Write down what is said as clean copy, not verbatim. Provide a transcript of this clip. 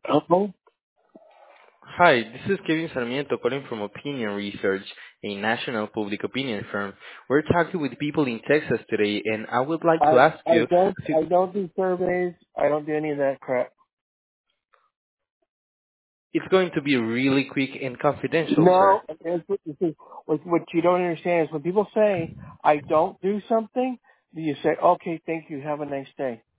Hello? Hi, this is Kevin Sarmiento calling from Opinion Research, a national public opinion firm. We're talking with people in Texas today, and I would like to I ask I you, don't I don't do surveys. I don't do any of that crap. it's going to be really quick and confidential, sir. No, what you don't understand is when people say I don't do something, you say, okay, thank you, have a nice day.